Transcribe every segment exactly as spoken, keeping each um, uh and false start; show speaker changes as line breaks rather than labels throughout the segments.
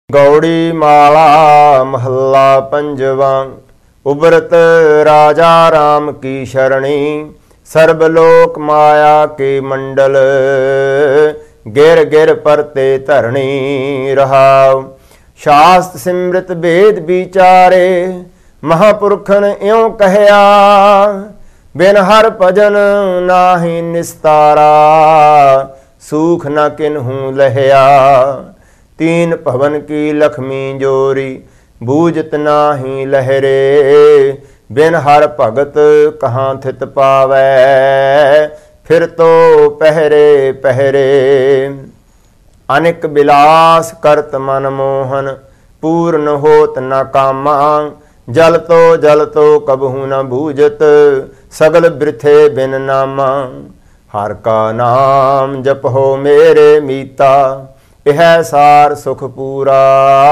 गौड़ी माला महला पंजवा। उबरत राजा राम की शरणी, सर्वलोक माया के मंडल, गिर गिर परते धरणी रहाव। शास्त्र सिमृत वेद विचारे, महापुरखन इਉਂ कहया, बिन हर भजन नाहि निस्तारा, सूख न किन्हू लहया। तीन भवन की लक्ष्मी जोरी, बूझत नाही लहरे, बिन हर भगत कहाँ थित पावै, फिर तो पहरे पहरे। अनेक बिलास करत मन मोहन, पूर्ण होत न कामा, जल तो जल तो कबहू न बूझत, सगल वृथे बिन नामा। हर का नाम जपहो मेरे मीता, यह सार सुख पूरा,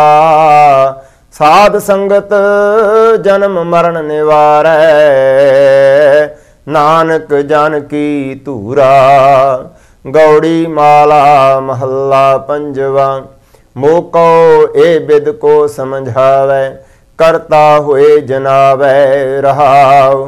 साध संगत जन्म मरण निवारै, नानक जन की धूरा। गौड़ी माला महला पंजवा। मोको ए बिद को समझावै, करता हुए जनावै रहाव।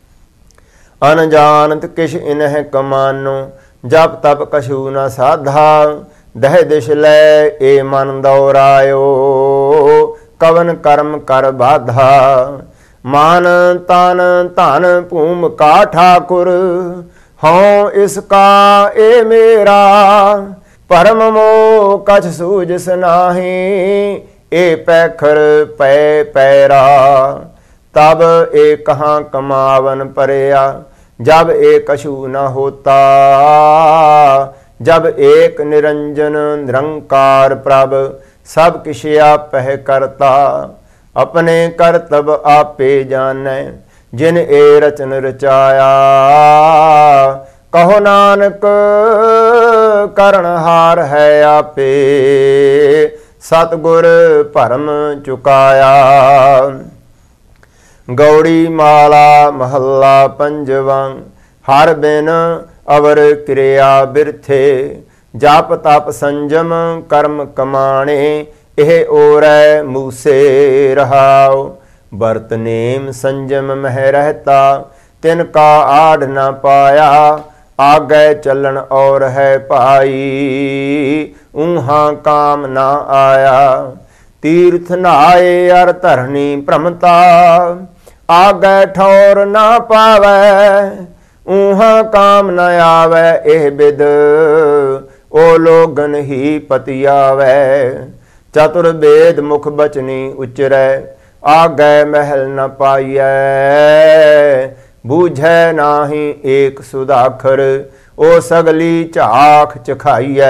अनजानत किश इन्ह कमानो, जप तप कछु न साधा, दह दिश लै ए मन दौरायो, कवन कर्म कर बाधा। मान तन धन भूम का ठाकुर, हों इसका ए मेरा, परम मोह कछ सूझस नाही, ए पैखर पै पैरा। तब ए कहाँ कमावन परया, जब ए कछु न होता, जब एक निरंजन निरंकार प्रभ, सब किश आपह करता। अपने करतब आपे जानै, जिन ए रचन रचाया, कहो नानक करनहार है आपे, सतगुर भरम चुकाया। गौड़ी माला महला पंजवा। हर बिन अवर क्रिया बिरथे, जाप तप संजम कर्म कमाणे, एह ओरै मूसे रहाओ। बरत नेम संजम मह रहता, तिनका आड़ न पाया, आगे चलन और है पाई, ऊहाँ काम न आया। तीर्थ नहाए अर धरनी भ्रमता, आगे ठौर न पावै, ऊहाँ काम न आवै। एह बिद ओ लोगन ही पतियावै, चतुर्वेद मुख बचनी उचरै, आगे महल न पाइयै, बूझै नाही एक सुदाखर, ओ सगली झाख चखाइयै।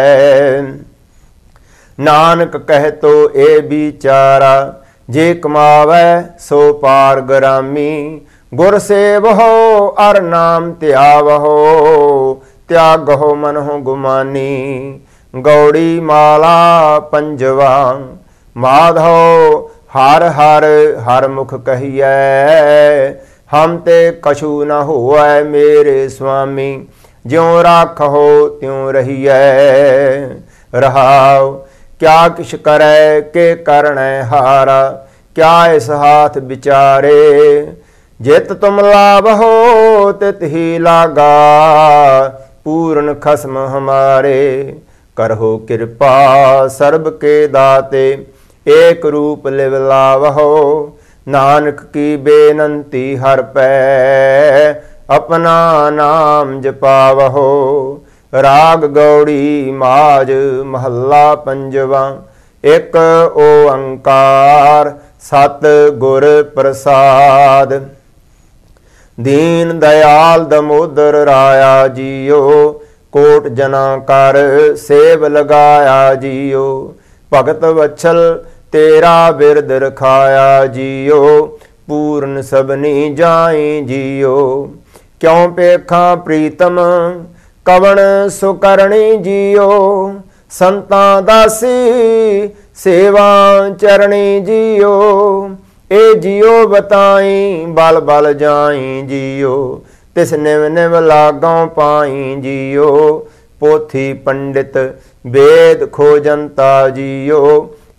नानक कह तो ए बिचारा, जे कमावै सो पार ग्रामी, गुर सेवहो अर नाम त्यावहो, त्यागहो मनहु गुमानी। गौड़ी माला पंजवा। माधो हर हर हर मुख कहियै, हम ते कछु न होवै मेरे स्वामी, ज्यों राखहो त्यों रहियै रहाव। क्या किश करै के करणै हारा, क्या इस हाथ विचारे, जित तुम लाभहो तित ही लागा, पूर्ण खस्म हमारे। करहो कृपा सर्ब के दाते, एक रूप लिव लावहो, नानक की बेनंती हर पै, अपना नाम जपावहो। राग गौड़ी माज महला पंजवा। एक ओंकार सत गुर प्रसाद। दीन दयाल दमोदर राया जियो, कोट जना कर सेव लगाया जियो। भगत वत्सल तेरा बिरद रखाया जियो, पूर्ण सबनी जाई जियो। क्यों पेखा प्रीतम कवण सुकरणी जियो, संता दासी सेवा चरणी जियो। ए जियो बताई बल बल जाई जियो, तिस निव निव लागों पाई जियो। पोथी पंडित वेद खोजंता जियो,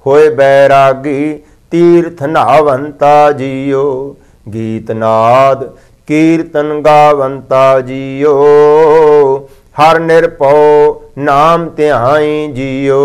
ਹੋਏ ਬੈਰਾਗੀ ਤੀਰਥ ਨਾਵੰਤਾ ਜੀਓ। ਗੀਤ ਨਾਦ ਕੀਰਤਨ ਗਾਵੰਤਾ ਜੀਓ। ਹਰ ਨਿਰਭਉ ਨਾਮ ਧਿਆਈ ਜੀਓ।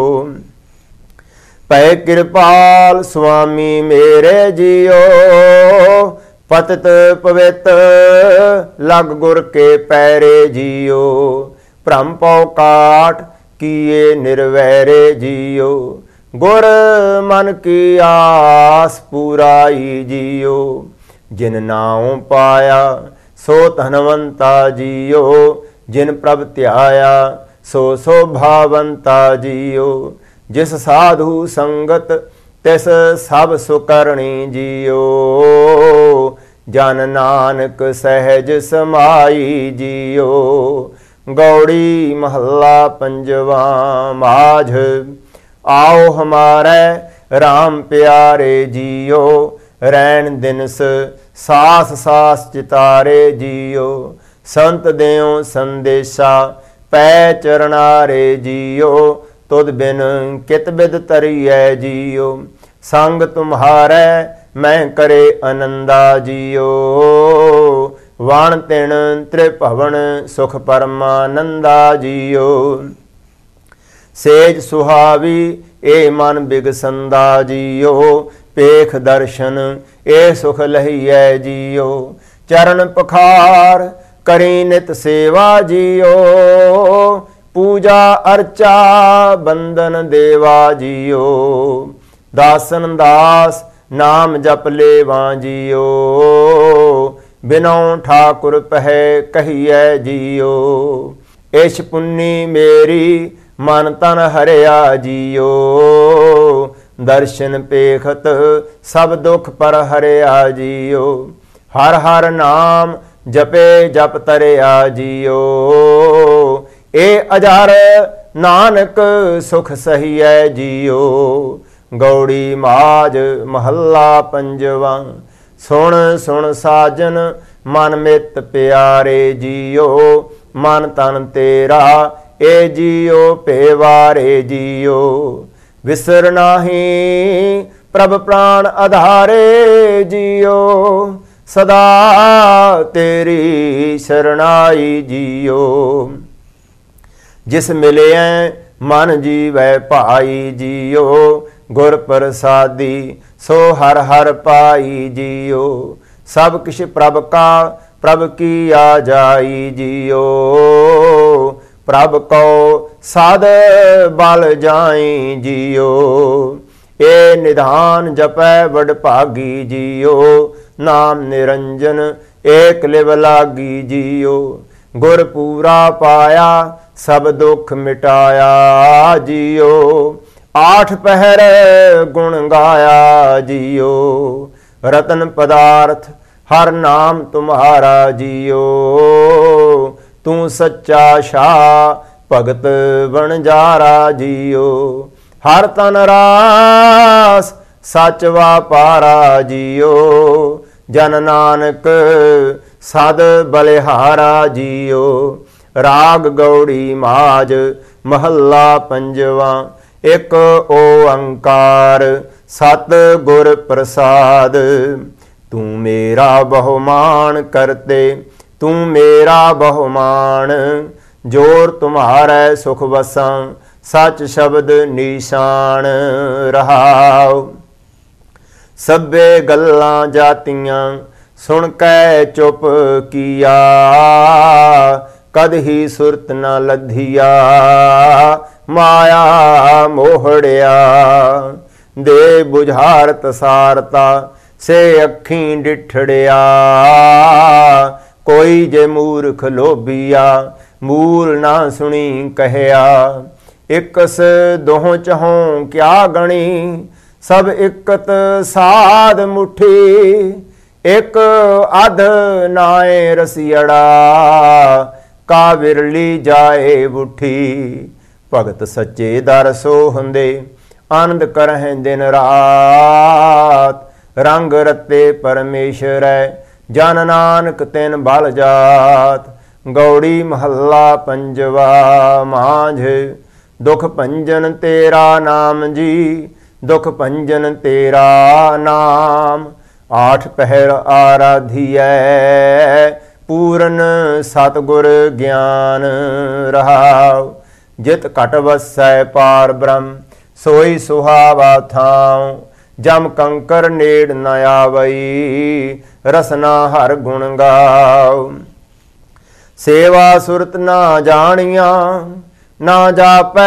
ਪੈ ਕਿਰਪਾਲ ਸੁਆਮੀ ਮੇਰੇ ਜੀਓ। ਪਤਿਤ ਪਵਿੱਤ ਲਗ ਗੁਰ ਕੇ ਪੈਰੇ ਜੀਓ। ਭ੍ਰਮ ਪਉ ਕਾਟ ਕੀਏ ਨਿਰਵੈਰੇ ਜੀਓ। ਗੁਰ ਮਨ ਕੀ ਆਸ ਪੂਰਾਈ ਜੀਓ। ਜਿਨ ਨਾਉ ਪਾਇਆ ਸੋ ਧਨਵੰਤਾ ਜੀਓ। ਜਿਨ ਪ੍ਰਭ ਧਿਆਇਆ ਸੋ ਸੋਭਾਵੰਤਾ ਜੀਓ। ਜਿਸ ਸਾਧੂ ਸੰਗਤ ਤਿਸ ਸਭ ਸੁਕਰਣੀ ਜੀਓ। ਜਨ ਨਾਨਕ ਸਹਿਜ ਸਮਾਈ ਜੀਓ। ਗੌੜੀ ਮਹੱਲਾ ਪੰਜਵਾ। ਮਾਝ आओ हमारे राम प्यारे जियो। रैन दिनस सास सास चितारे जियो। संत देओ संदेशा पै चरनारे जियो। तुद बिन कित बिद तरियै जियो। संग तुम्हारे मैं करे आनंदा जियो। वाण तिन त्रिभवन सुख परमानंदा जियो। सेज सुहावी ए मन बिगसंदा जियो। पेख दर्शन ए सुख लहियै जियो। चरण पखार करी नित सेवा जियो। पूजा अर्चा बंदन देवा जियो। दासन दास नाम जप लेवा जियो। बिनौ ठाकुर पहै कहियै जियो। इश पुन्नी मेरी मन तन हरिया जियो। दर्शन पेखत सब दुख पर हरिया जियो। हर हर नाम जपे जप तरिया जियो। ए अजार नानक सुख सहियै जियो। गौड़ी माज महल्ला पंजवा। सुन सुन साजन मन मित प्यारे जियो। मन तन तेरा ए जियो पेवारे जियो। विसर नाही प्रभ प्राण आधारे जियो। सदा तेरी शरणाई जियो। जिस मिले मन जीवै भाई जियो। गुर प्रसादी सो हर हर पाई जियो। सब किश प्रभ का प्रभ की आ जाई जियो। प्रभ को साध बल जाई जियो। ए निधान जपै बड़ भागी जियो। नाम निरंजन एक लिव लागी जियो। गुर पूरा पाया सब दुख मिटाया जियो। आठ पहर गुण गाया जियो। रतन पदार्थ हर नाम तुम्हारा जियो। तू सच्चा शाह भगत बनजारा जियो। हर तन रास सच वापारा जियो। जन नानक सद बलिहारा जियो। राग गौड़ी माज महल्ला पंजवा। एक ओंकार सत गुर प्रसाद। तू मेरा बहुमान करते तू मेरा बहुमान। जोर तुम्हारे सुख वसां सच शब्द निशान रहाओ। सभे गल्लां जातियां सुन कै चुप किया। कद ही सुरत न लधिया माया मोहड़िया। दे बुझारत सारता से अखीं डिठड़िया। कोई जे मूर्ख लोभिया मूल ना सुनी कहया। इकस दोह चहों क्या गणी सब इकत साध मुठी। एक अध नाए रसियड़ा का विरली जाए बुठी। भगत सच्चे दर सो हुंदे आनंद करहें दिन रात। रंग रते परमेश्वर जन नानक तिन बल जात। गौड़ी महल्ला पंजवा। मांझ दुख भंजन तेरा नाम जी दुख भंजन तेरा नाम। आठ पहर आराधियै पूरन सतगुर ज्ञान रहाव। जित घट वसै पार ब्रह्म सोई सुहावा थाव। जम कंकर नेड़ न आवई रसना हर गुण गाव। सेवा सुरत ना जानिया ना जापै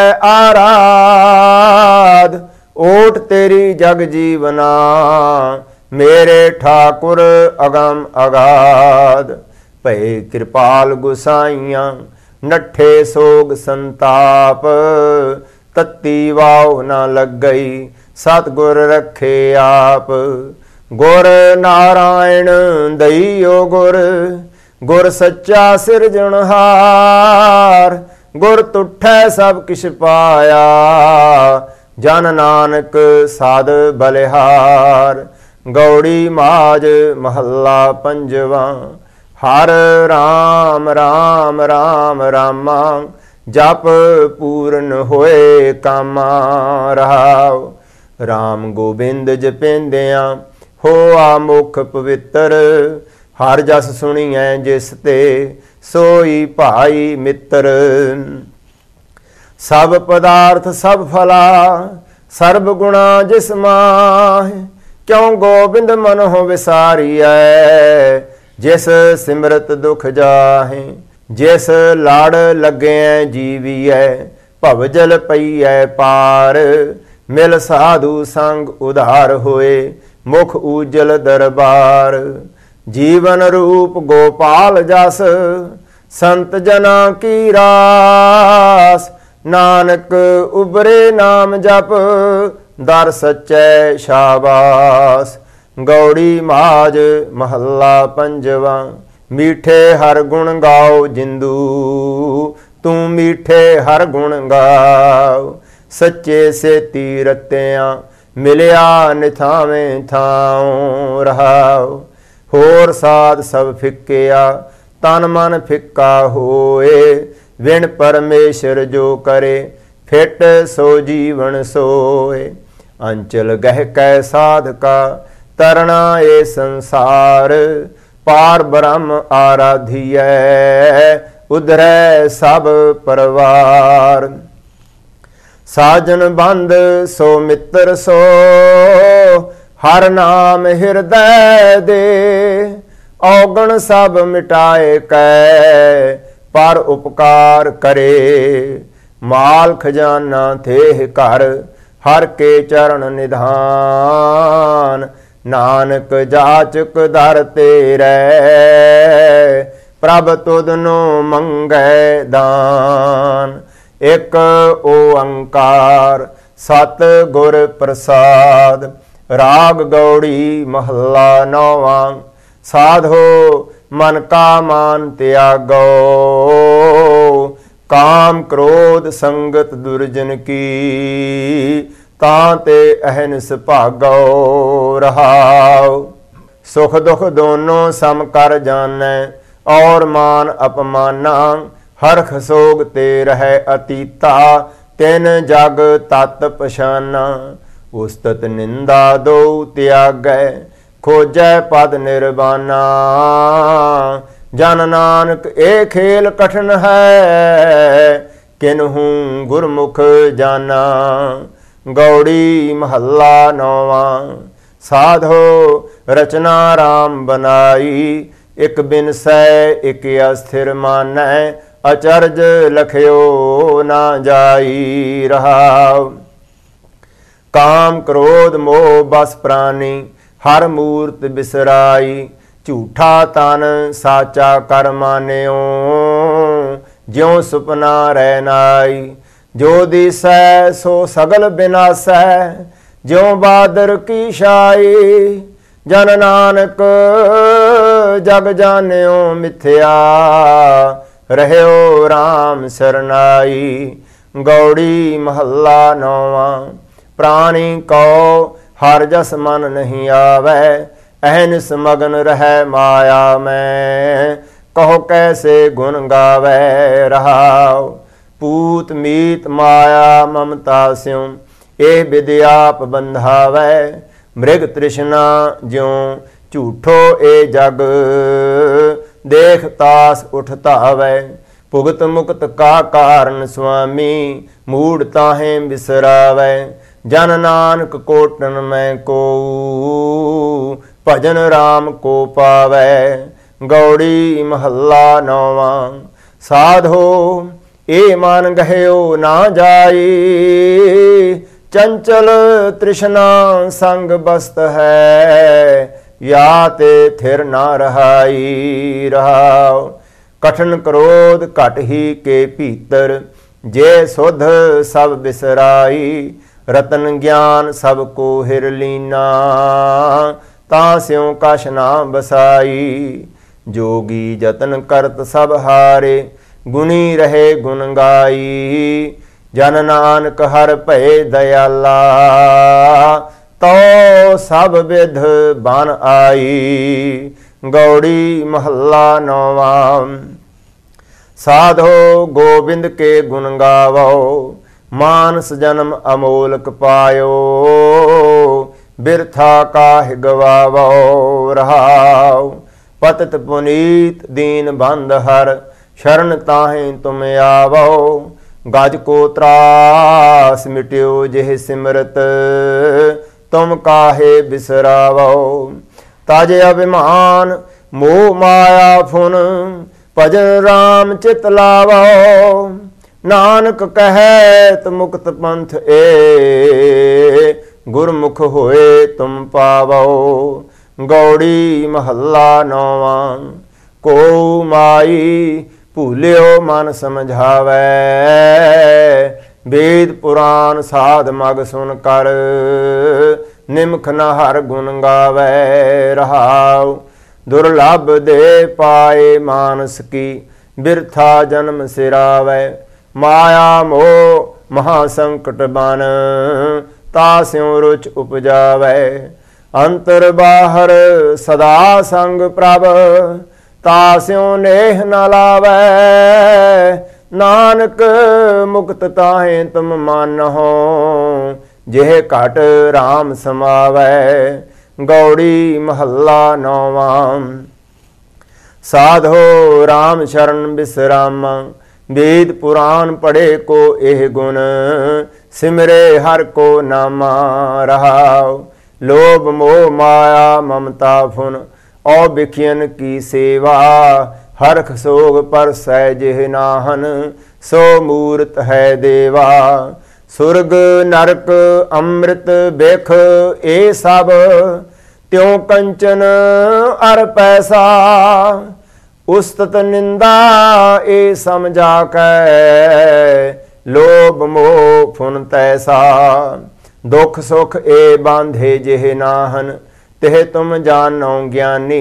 आराध। ओट तेरी जग जीवना मेरे ठाकुर अगम अगाध। भय कृपाल गुसाइयां नठे सोग संताप। तत्ती वाव न लग गई सतगुर रखे आप। गुर नारायण दईयो गुर गुर सच्चा सिरजनहार। गुर तुठै सब किश पाया जन नानक साध बलिहार। गौड़ी माज महला पंजवा। हर राम राम राम रामा जप पूर्ण होए कामा रहाव। राम गोबिंद जपेंदियां होआ मुख पवित्र। हर जस सुनिए जिस ते सोई भाई मित्र। सब पदार्थ सब फला सर्ब गुणा जिस माह। क्यों गोबिंद मन हो विसारियै जिस सिमरत दुख जाहे। जिस लाड़ लगे जीवियै भवजल पईयै पार। मिल साधु संग उधार होए मुख उजल दरबार। जीवन रूप गोपाल जस संत जना की रास। नानक उबरे नाम जप दर सच्चै शाबास। गौड़ी माज महला पंजवा। मीठे हर गुण गाओ जिंदू तू मीठे हर गुण गाओ। सच्चे से तीरत्या मिलिया निथावें थाओ रहाओ। होर साध सब फिक्किया तन मन फिक्का होए। विण परमेश्वर जो करे फिट सो जीवन सोए। अंचल गह कै साधका तरना ए संसार। पार ब्रह्म आराधियै उधरै सब परवार। साजन बंद सो मित्र सो हर नाम हृदय दे। औगण सब मिटाए कै पर उपकार करे। माल खजाना थे कर हर के चरण निधान। नानक जाचक दर तेरे प्रभ तुदनो मंगै दान। एक ओंकार सत गुर प्रसाद। राग गौड़ी महला नौवां। साधो मन का मान त्यागो काम क्रोध संगत दुर्जन की। तांते अहनिस भागो रहाओ। सुख दुख दोनों सम कर जानै और मान अपमाना। हरख सोग ते रह अतीता तिन जग तत पछाना। उस्तत निंदा दो त्यागै खोजै पद निर्वाना। जन नानक ए खेल कठिन है किन्हू गुरमुख जाना। गौड़ी महला नौवां। साधो रचना राम बनाई एक बिन सै एक अस्थिर मानै। अचरज लखियो ना जाई रहाव। काम क्रोध मोह बस प्राणी हर मूर्त बिसराई। झूठा तन साचा कर मान्यो ज्यों सुपना रहनाई। जो दिसै सो सगल बिनासै ज्यों बादर की शाई। जन नानक जग जान्यो मिथ्या रहयो राम सरनाई। गौड़ी महला नौवां। प्राणी को हर जस मन नहीं आवे अहनिस मगन रह माया में। कहो कैसे गुण गावे रहाओ। पूत मीत माया ममता स्यों ਇਹ ਵਿਦਿਆਪ ਬੰਧਾਵੈ। ਮ੍ਰਿਗ ਤ੍ਰਿਸ਼ਨਾ ਜਿਉ ਝੂਠੋ ਇਹ ਜਗ, ਦੇਖ ਤਾਸ ਉਠ ਧਾਵੈ। ਭੁਗਤ ਮੁਕਤ ਕਾ ਕਾਰਨ ਸੁਆਮੀ, ਮੂੜ ਤਾਹੇ ਬਿਸਰਾਵੈ। ਜਨ ਨਾਨਕ ਕੋਟਨ ਮੈਂ ਕੋ, ਭਜਨ ਰਾਮ ਕੋ ਪਾਵੈ। ਗੌੜੀ ਮਹੱਲਾ ਨੌਵਾਂ। ਸਾਧੋ ਇਹ ਮਨ ਗਹਿਓ ਨਾ ਜਾਈ, ਚੰਚਲ ਤ੍ਰਿਸ਼ਨਾ ਸੰਗ ਬਸਤ ਹੈ। या ते थिर ना रहाई रहाओ। कठिन क्रोध घट ही के भीतर, जे सुध सब बिसराई। रतन ज्ञान सब को हिर लीना, ता स्यों कछ ना बसाई। जोगी जतन करत सब हारे, गुणी रहे गुण गाई। जन नानक हर भय दयाला, तो सब विध बन आई। गौड़ी महला नौवां। साधो गोबिंद के गुण गावो, मानस जन्म अमोलक पायो। बिरथा काहि गवावो रहाओ। पतित पुनीत दीन बंद हर, शरण ताहि तुम आवो। गज को त्रास मिट्यो जिह सिमरत, तुम काहे बिसरावो। ताज अभिमान मोह माया फुन, भजन राम चित लावो। नानक कहत मुक्त पंथ ए, गुरमुख होए तुम पावो। गौड़ी महला नौवां। को माई भूलियो मन समझावै, वेद पुराण साध मग सुन कर। निमख न हर गुण गावै रहाओ। दुर्लभ दे पाए मानस की, बिरथा जन्म सिरावै। माया मोह महासंकट बन, तास्यों रुच उपजावै। अंतर बाहर सदा संग प्रभ, तास्यों नेह न लावै। नानक मुक्त ताहे तुम मानहो, जिह घट राम समावै। गौड़ी महला नौवां। साधो राम शरण विश्रामा, वेद पुराण पढ़े को एह गुण। सिमरे हर को नामा रहाओ। लोभ मोह माया ममता फुन, औ बिखियन की सेवा। हरख सोग पर सहजिह नाहन, सो मूरत है देवा। सुरग नरक अमृत बेख ए सब, त्यों कंचन अर पैसा। उस्तत निंदा ए समझा कै, लोभ मोह फुन तैसा। दुख सुख ए बांधे जिह नाहन, तिह तुम जानो ज्ञानी।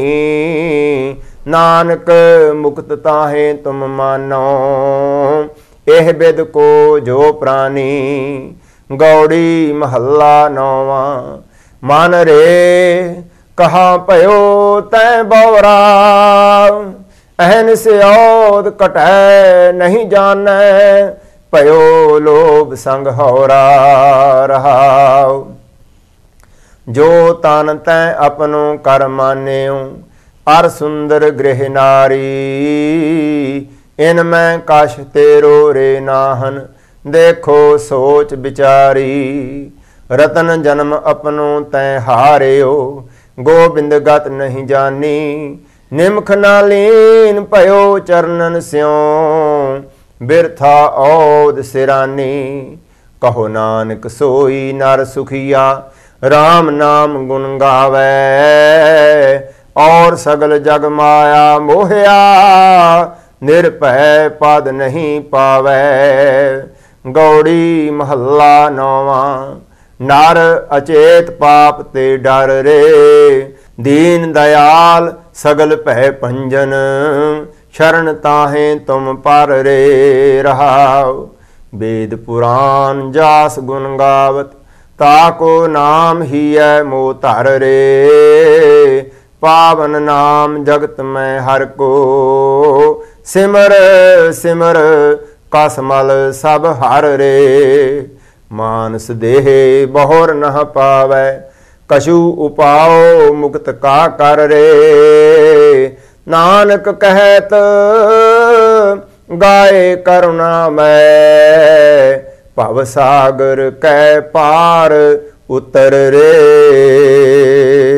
नानक मुक्त ताहे तुम मानो, एह बिद को जो प्राणी। गौड़ी महला नौवां। मन रे कहाँ पयो तै बौरा, अहन से औद कटै नहीं जानै। पयो लोभ संग हौरा रहाओ। जो तन तै अपनो कर मान्यो, अर सुंदर गृह नारी। इनमें कश तेरो रे नाहन, देखो सोच विचारी। रतन जन्म अपनो तै हारियो, गोबिंद गत नहीं जानी। निमख ना लीन पयो चरणन स्यों, बिरथा औद सिरानी। कहो नानक सोई नर सुखिया, राम नाम गुण गावै। और सगल जग माया मोहिया, निर्भय पद नहीं पावै। गौड़ी महला नौवां। नर अचेत पाप ते डर रे, दीन दयाल सगल भय भंजन। शरण ताहे तुम पर रे रहाओ। वेद पुराण जास गुण गावत, ताको नाम ही है मोह धर रे। पावन नाम जगत में हर को, सिमर सिमर कसमल सब हर रे। मानस देहे बहुर नह पावै, कछु उपाओ मुक्त का कर रे। नानक कहत गाए करुणा मैं, भव सागर कै पार उतर रे।